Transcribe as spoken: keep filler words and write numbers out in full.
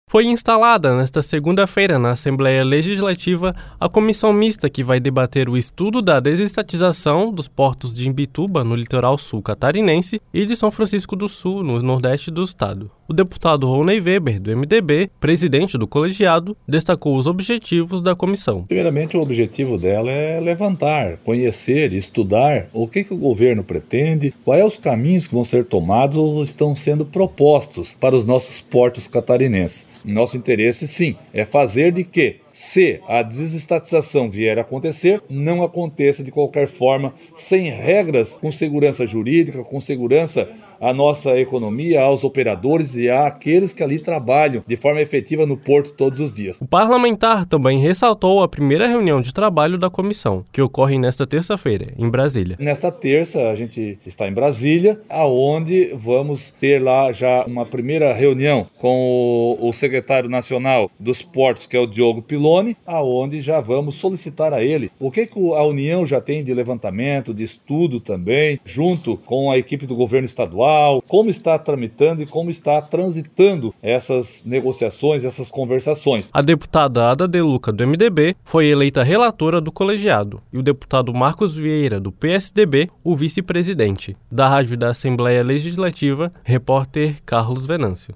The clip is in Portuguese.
Foi instalada nesta segunda-feira na Assembleia Legislativa a comissão mista que vai debater o estudo da desestatização dos portos de Imbituba, no litoral sul catarinense, e de São Francisco do Sul, no nordeste do estado. O deputado Rony Weber, do M D B, presidente do colegiado, destacou os objetivos da comissão. Primeiramente, o objetivo dela é levantar, conhecer, estudar o que, que o governo pretende, quais os caminhos que vão ser tomados ou estão sendo propostos para os nossos portos catarinenses. Nosso interesse, sim, é fazer de que, se a desestatização vier a acontecer, não aconteça de qualquer forma, sem regras, com segurança jurídica, com segurança à nossa economia, aos operadores e àqueles que ali trabalham de forma efetiva no porto todos os dias. O parlamentar também ressaltou a primeira reunião de trabalho da comissão, que ocorre nesta terça-feira, em Brasília. Nesta terça, a gente está em Brasília, aonde vamos ter lá já uma primeira reunião com o secretário nacional dos portos, que é o Diogo Pilon, aonde já vamos solicitar a ele o que, que a União já tem de levantamento, de estudo também, junto com a equipe do governo estadual, como está tramitando e como está transitando essas negociações, essas conversações. A deputada Ada De Luca, do M D B, foi eleita relatora do colegiado e o deputado Marcos Vieira, do P S D B, o vice-presidente. Da Rádio da Assembleia Legislativa, repórter Carlos Venâncio.